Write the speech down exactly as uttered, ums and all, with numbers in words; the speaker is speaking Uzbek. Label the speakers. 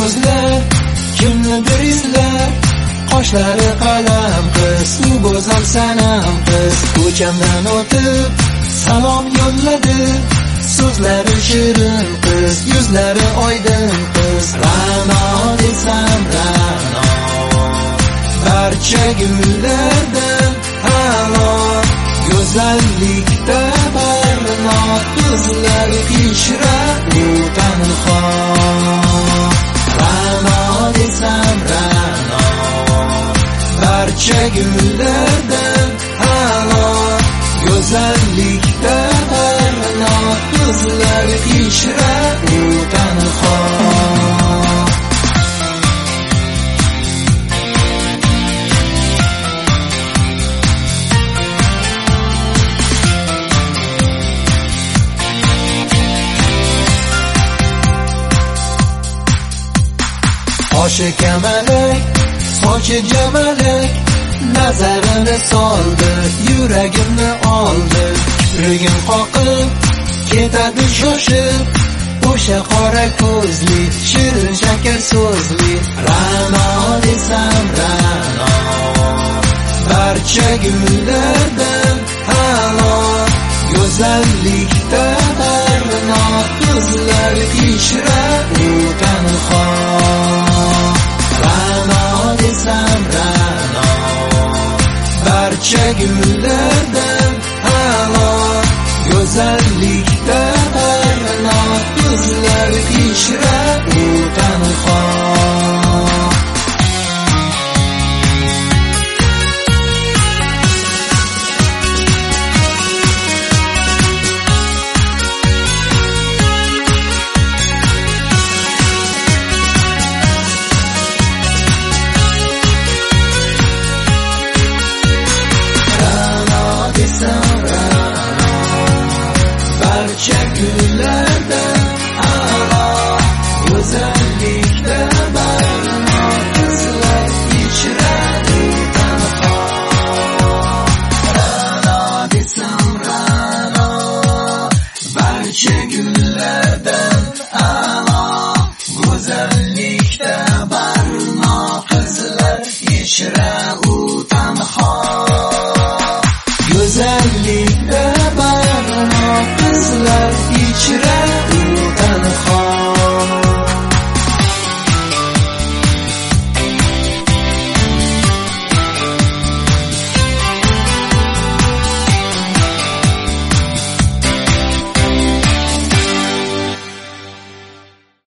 Speaker 1: ko'zlar kimnidir izlar, qoshlari qalam qiz, u go'zal sanam qiz. Ko'chamdan o'tib salom yo'lladi, so'zlari shirin qiz, yuzlari oydin qiz. Ra'no desam Ra'no, barcha gullardan a'lo, go'zallikda barno, qizlar kishra u tanho. Ra'no desam Ra'no, barcha gullardan a'lo, go'zallikda barno, qizlar kishra u tanho. Qoshi kamalak, sochi jamalak, nazarini soldi, yuragimni oldi. Kiprigim qoqib, ketadi shoshib, o'sha qora ko'zli, shirin shakar so'zli. Ra'no desam Ra'no, barcha gullardan a'lo, go'zallikda barno, qizlar kishra u tanho. Ra'no desam Ra'no, barcha gullardan a'lo, go'zallikda barno, qizlar kishra u tanho.